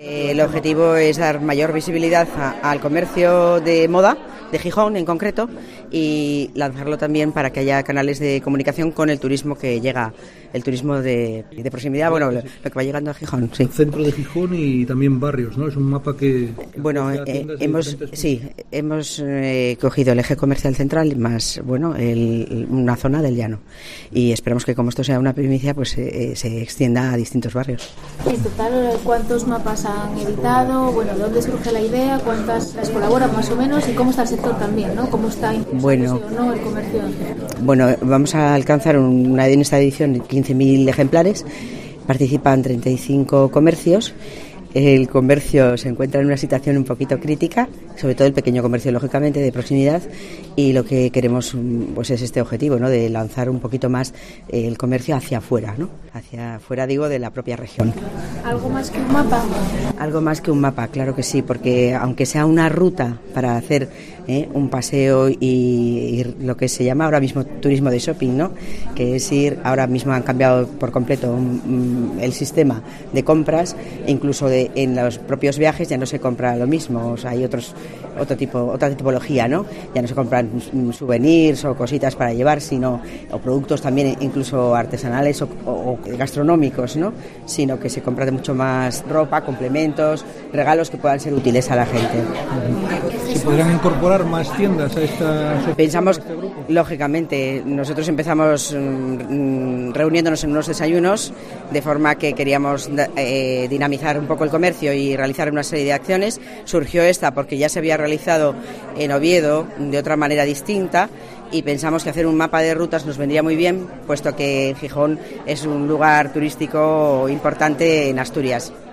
El objetivo es dar mayor visibilidad al comercio de moda, de Gijón en concreto, y lanzarlo también para que haya canales de comunicación con el turismo que llega, el turismo de proximidad, bueno, lo que va llegando a Gijón. Sí. El centro de Gijón y también barrios, ¿no? Es un mapa que bueno, hemos cogido el eje comercial central más, bueno, una zona del llano, y esperamos que como esto sea una primicia, pues se extienda a distintos barrios. En total, ¿cuántos mapas han editado? Bueno, ¿de dónde surge la idea? ¿Cuántas las colaboran más o menos? ¿Y cómo está el sector también, ¿no? ¿Cómo está impulsándose o no el comercio? Bueno, vamos a alcanzar en esta edición 15.000 ejemplares. Participan 35 comercios. El comercio se encuentra en una situación un poquito crítica, sobre todo el pequeño comercio, lógicamente, de proximidad, y lo que queremos pues es este objetivo, ¿no?, de lanzar un poquito más el comercio hacia afuera, ¿no?, hacia afuera, digo, de la propia región. ¿Algo más que un mapa? Algo más que un mapa, claro que sí, porque aunque sea una ruta para hacer un paseo y lo que se llama ahora mismo turismo de shopping, ¿no?, que es ir, ahora mismo han cambiado por completo el sistema de compras, incluso en los propios viajes ya no se compra lo mismo, o sea, hay otra tipología, ¿no? Ya no se compran souvenirs o cositas para llevar, o productos también incluso artesanales o gastronómicos, ¿no?, sino que se compra de mucho más ropa, complementos, regalos que puedan ser útiles a la gente. ¿Se podrán incorporar más tiendas a esta? Pensamos, lógicamente, nosotros empezamos reuniéndonos en unos desayunos, de forma que queríamos dinamizar un poco el comercio y realizar una serie de acciones. Surgió esta porque ya se había realizado en Oviedo de otra manera distinta, y pensamos que hacer un mapa de rutas nos vendría muy bien, puesto que Gijón es un lugar turístico importante en Asturias.